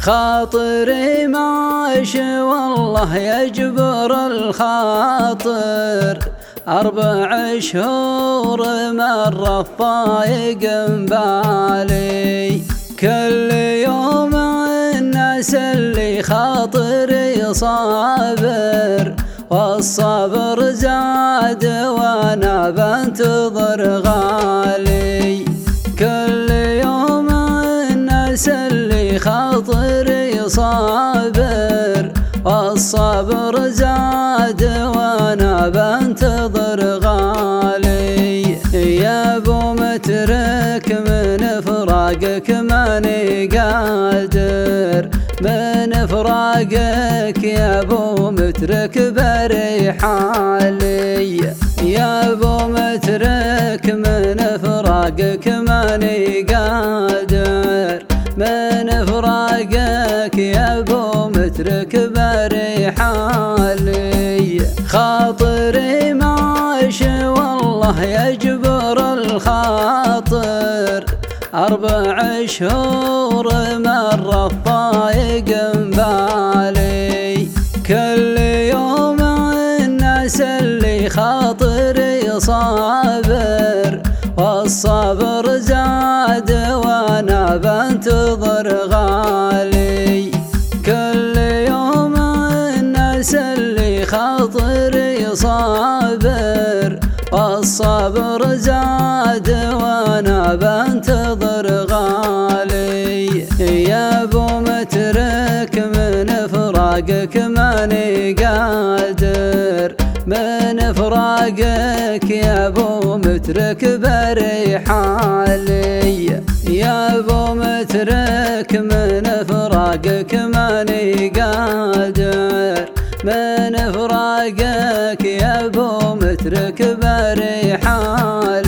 خاطري ماشي والله يجبر الخاطر، 4 شهور مرة فايق بالي، كل يوم الناس اللي خاطري صابر، والصبر زاد وانا بنتظر غالي، كل يوم الناس اللي خاطري صابر، والصبر زاد وانا بنتظر غالي. يا ابو مترك من فراقك ماني قادر، من فراقك يا ابو مترك بري حالي، يا ابو مترك من فراقك ماني قادر، من فراقك يا ابو مترك بري حالي. خاطري ماشي والله يجبر الخاطر، 4 شهور مرة فايق بالي، كل يوم الناس اللي خاطري صابر، والصبر زاد وانا بنتظر غالي، كل يوم الناس اللي خاطري صابر، والصبر زاد وانا بنتظر غالي. يا ابو مترك من فراقك ماني قادر، من فراقك يا ابو مترك بري حالي، يا ابو مترك من فراقك ماني قادر، من فراقك يا ابو مترك بري حالي.